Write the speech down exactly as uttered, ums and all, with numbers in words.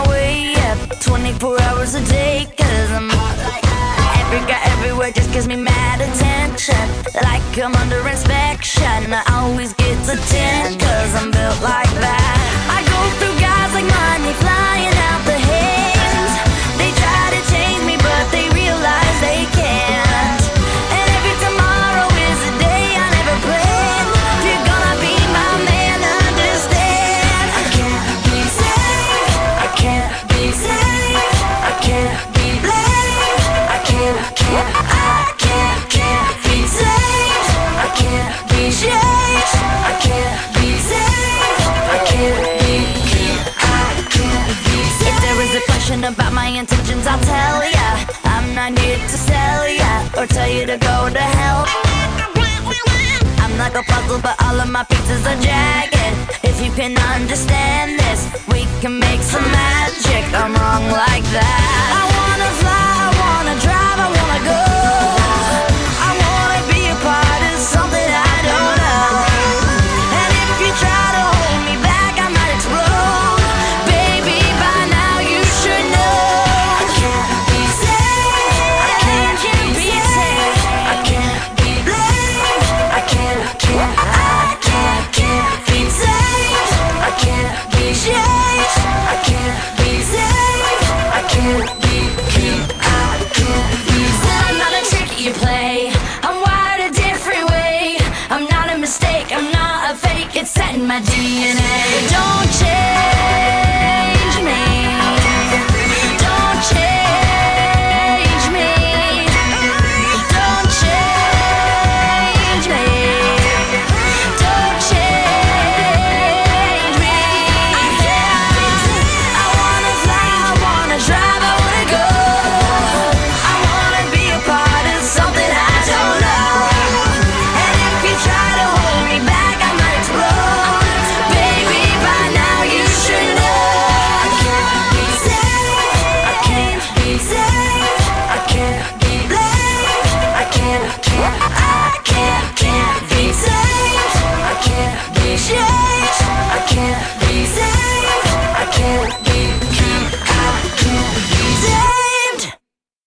my way up twenty-four hours a day, cause I'm hot like that. Every guy everywhere just gives me mad attention, like I'm under inspection. I always get to ten, cause I'm built like that. I go through guys like money flying out the hands. They try to change me but they realize they can't. And every tomorrow is a day I never planned. If you're gonna be my man, understand. I can't be saved, I can't be saved, I can't be blamed. I can't, can't, I can't, can't be saved. I can't be changed, I can't be saved. I can't be, I can't be saved. If there is a question about my intentions, I'll tell ya. I'm not here to sell ya or tell you to go to hell. I'm like a puzzle, but all of my pieces are jagged. If you can understand this, we can make some magic. I'm wrong like that. I wanna fly, I wanna drive, I wanna go. I wanna be a part of something I don't know. And if you try to hold me back, I might explode. Baby, by now you should know. I can't be saved, I can't be saved. I can't be blamed, I can't, can't, I can't, can't be saved. I can't be changed, I can't be saved. I can't be, can't, I can't be saved. I'm not a trick you play, I'm wired a different way. I'm not a mistake, I'm not a fake, it's set in my D N A.